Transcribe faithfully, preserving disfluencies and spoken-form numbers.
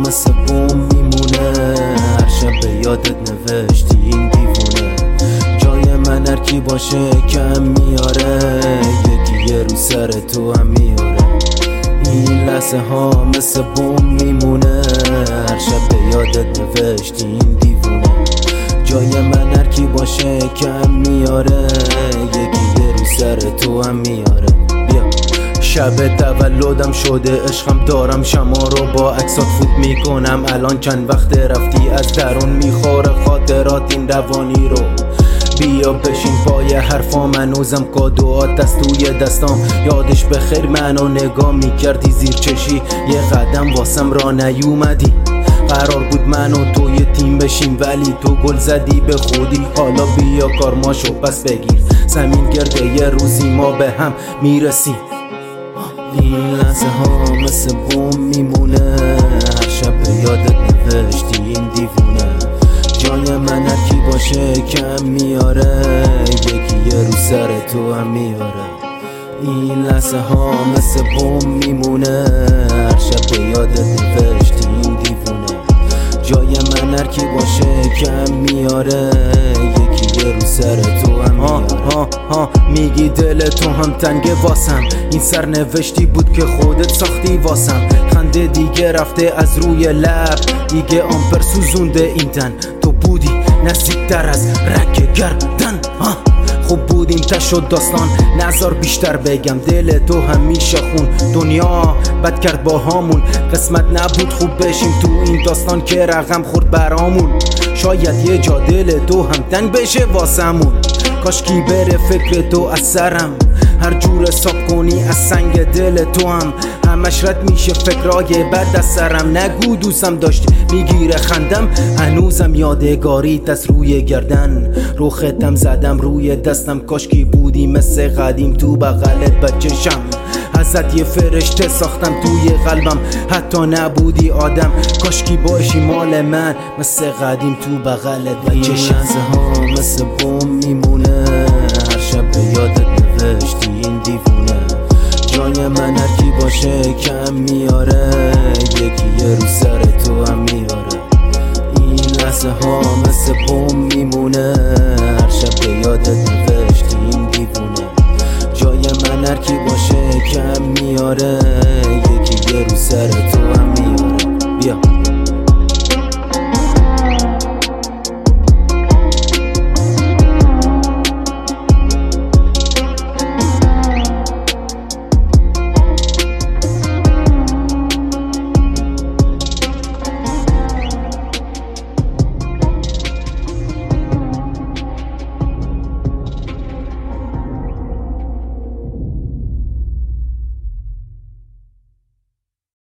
مثل بوم میمونه، هر شب به یادت نوشتی این دیوونه. جای من هر کی باشه کم میاره، یکی یه رو سر تو هم میاره. این لحظه ها مثل بوم میمونه، هر شب به یادت نوشتی این دیوونه. جای من هر کی باشه کم میاره، یکی یه رو سر تو هم میاره. بیا شب تولدم شده عشقم، دارم شما رو با عکسات فوت میکنم. الان چند وقت رفتی از درون میخوره خاطرات این روانی رو. بیا بشین پای حرفام، هنوزم کادوات دست توی دستام. یادش به خیر منو نگاه میکردی زیر چشی، یه قدم واسم را نیومدی. قرار بود من و تو یه تیم بشیم ولی تو گل زدی به خودی. حالا بیا کارماشو پس بگیر، زمین گرده یه روزی ما به هم میرسیم. این لحظه ها مثل بوم میمونه، هر شب به یادت نوشتی این دیوونه. جای من هر کی باشه کم میاره، یکی یه رو سر تو هم میاره. این لحظه ها مثل بوم میمونه، هر شب به یادت نوشتی این دیوونه. جای من هر کی باشه کم میاره، یکی یه رو سر تو هم میاره. ها ها میگی دل تو هم تنگه واسم، این سرنوشتی بود که خودت ساختی واسم. خنده دیگه رفته از روی لب، دیگه آمپر سوزونده این تن. تو بودی نزدیکتر از رگ گردن، ها خوب بودیم تا شد داستان، نظر بیشتر بگم. دل تو همیشه خون، دنیا بد کرد با هامون. قسمت نبود خوب بشیم تو این داستان که رقم خورد برامون. شاید یه جا دل تو هم تنگ بشه واسمون. کاش کی بره فکر تو از سرم، هر جور حساب کنی از سنگ دل تو هم همش رد میشه فکرای بد از سرم. نگو دوستم داشتی میگیره خندم، هنوزم یادگاریت از روی گردن. رو ختم زدم روی دستم، کاش کی بودی مثل قدیم تو بغلت بچشم. ازت یه فرشته ساختم توی قلبم، حتی نبودی آدم. کاش کی باشی مال من مثل قدیم تو بغلت بچشم. این لحظه ها مثل بوم میمونه، هر شب به یادت نوشتی این دیوونه. جای من هر کی باشه کم میاره، یکی یه رو سر